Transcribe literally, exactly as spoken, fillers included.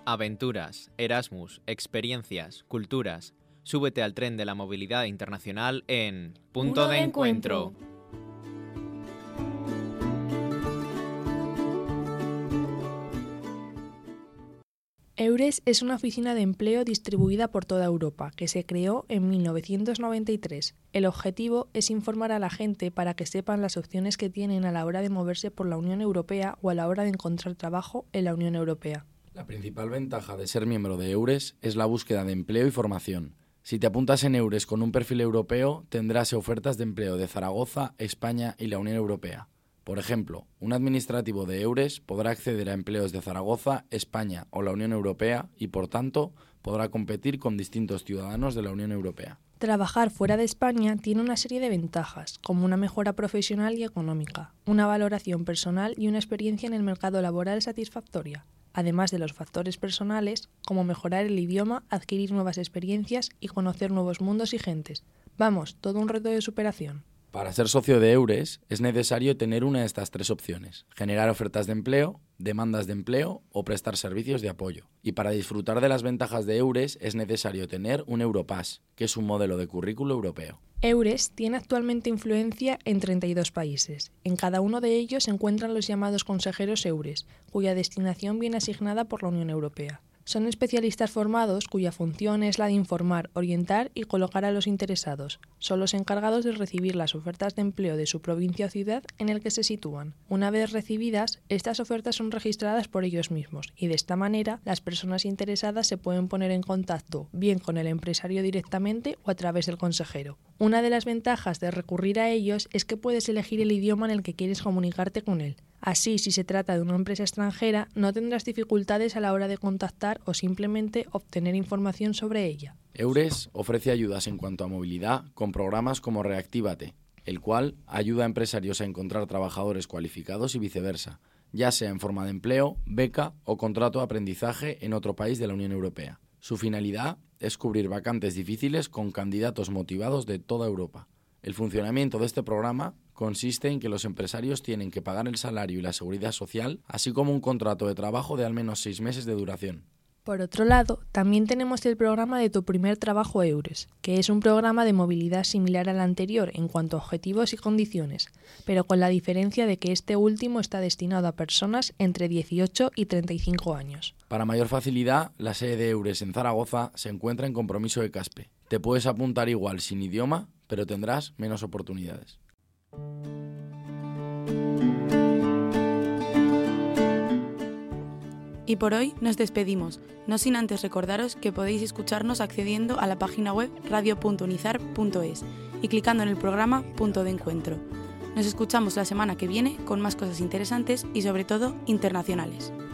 Aventuras, Erasmus, experiencias, culturas. Súbete al tren de la movilidad internacional en Punto, Punto de, de Encuentro. encuentro. EURES es una oficina de empleo distribuida por toda Europa, que se creó en mil novecientos noventa y tres. El objetivo es informar a la gente para que sepan las opciones que tienen a la hora de moverse por la Unión Europea o a la hora de encontrar trabajo en la Unión Europea. La principal ventaja de ser miembro de EURES es la búsqueda de empleo y formación. Si te apuntas en EURES con un perfil europeo, tendrás ofertas de empleo de Zaragoza, España y la Unión Europea. Por ejemplo, un administrativo de EURES podrá acceder a empleos de Zaragoza, España o la Unión Europea y, por tanto, podrá competir con distintos ciudadanos de la Unión Europea. Trabajar fuera de España tiene una serie de ventajas, como una mejora profesional y económica, una valoración personal y una experiencia en el mercado laboral satisfactoria, además de los factores personales, como mejorar el idioma, adquirir nuevas experiencias y conocer nuevos mundos y gentes. Vamos, todo un reto de superación. Para ser socio de EURES es necesario tener una de estas tres opciones: generar ofertas de empleo, demandas de empleo o prestar servicios de apoyo. Y para disfrutar de las ventajas de EURES es necesario tener un Europass, que es un modelo de currículo europeo. EURES tiene actualmente influencia en treinta y dos países. En cada uno de ellos se encuentran los llamados consejeros EURES, cuya destinación viene asignada por la Unión Europea. Son especialistas formados cuya función es la de informar, orientar y colocar a los interesados. Son los encargados de recibir las ofertas de empleo de su provincia o ciudad en el que se sitúan. Una vez recibidas, estas ofertas son registradas por ellos mismos y de esta manera las personas interesadas se pueden poner en contacto bien con el empresario directamente o a través del consejero. Una de las ventajas de recurrir a ellos es que puedes elegir el idioma en el que quieres comunicarte con él. Así, si se trata de una empresa extranjera, no tendrás dificultades a la hora de contactar o simplemente obtener información sobre ella. EURES ofrece ayudas en cuanto a movilidad con programas como Reactívate, el cual ayuda a empresarios a encontrar trabajadores cualificados y viceversa, ya sea en forma de empleo, beca o contrato de aprendizaje en otro país de la Unión Europea. Su finalidad es cubrir vacantes difíciles con candidatos motivados de toda Europa. El funcionamiento de este programa consiste en que los empresarios tienen que pagar el salario y la seguridad social, así como un contrato de trabajo de al menos seis meses de duración. Por otro lado, también tenemos el programa de Tu Primer Trabajo EURES, que es un programa de movilidad similar al anterior en cuanto a objetivos y condiciones, pero con la diferencia de que este último está destinado a personas entre dieciocho y treinta y cinco años. Para mayor facilidad, la sede de EURES en Zaragoza se encuentra en Compromiso de Caspe. Te puedes apuntar igual sin idioma, pero tendrás menos oportunidades. Y por hoy nos despedimos, no sin antes recordaros que podéis escucharnos accediendo a la página web radio punto unizar punto es y clicando en el programa Punto de Encuentro. Nos escuchamos la semana que viene con más cosas interesantes y sobre todo internacionales.